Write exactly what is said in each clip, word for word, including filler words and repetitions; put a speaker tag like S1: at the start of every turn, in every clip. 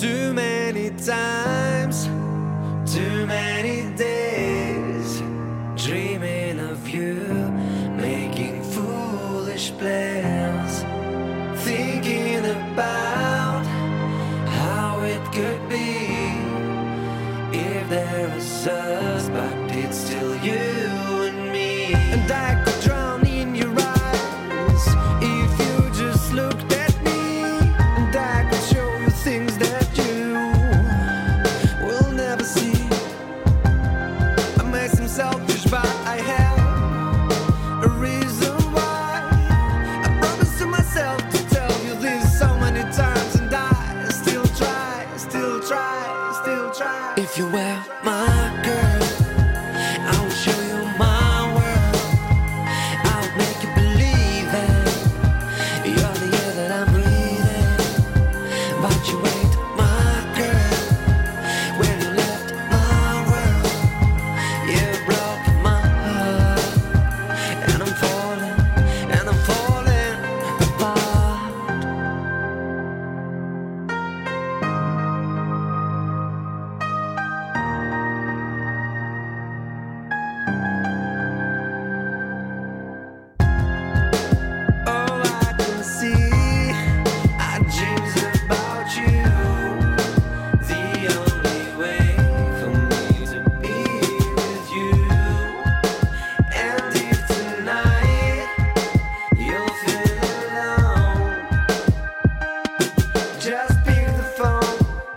S1: Too many times, too many days, dreaming of you, making foolish plans, thinking about how it could be if there was us, but it's still you and me. And I could drown in your eyes if you just looked at me, and I could show you things that you will never see. I may seem selfish, but I have a reason why. I promised to myself to tell you this so many times, and I still try, still try, still try. If you were my girl, I would show you my world. I would make you believe it. You're the air that I'm breathing, but you ain't my girl. When you left my world, you broke my heart, and I'm falling, and I'm falling apart. All I can see are dreams about you. The only way for me to be with you. And if tonight you'll feel alone, just pick the phone,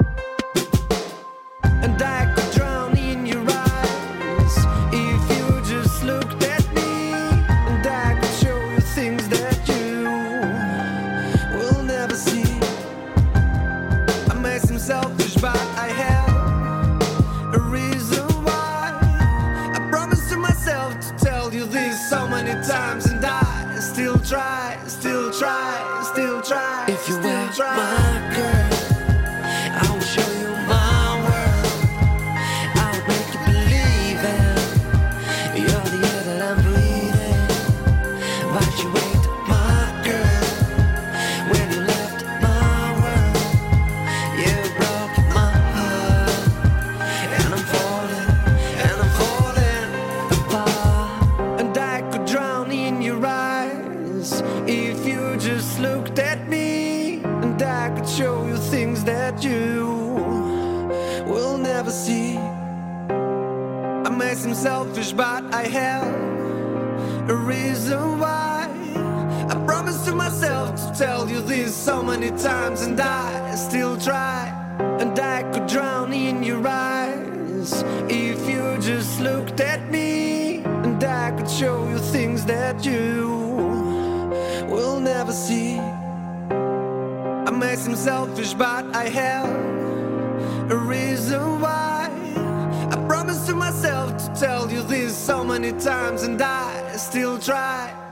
S1: and I could drown in your eyes if you just looked at me, and I could show you things that you will never see. I may seem selfish, but I have a reason why. I promised to myself to tell you this so many times, and I still try, still try, still try. If you were my girl, I would show you my world. I would make you believe it. You're the air that I'm breathing, but you ain't my girl. When you left my world, you broke my heart, and I'm falling, and I'm falling apart. And I could drown in your eyes if you just looked at me, and I could show you things that you will never see. I may seem selfish, but I have a reason why. I promised to myself to tell you this so many times, and I still try. And I could drown in your eyes if you just looked at me, and I could show you things that you will never see. I may seem selfish, but I have a reason why. I promised to myself to tell you this so many times, and I still try.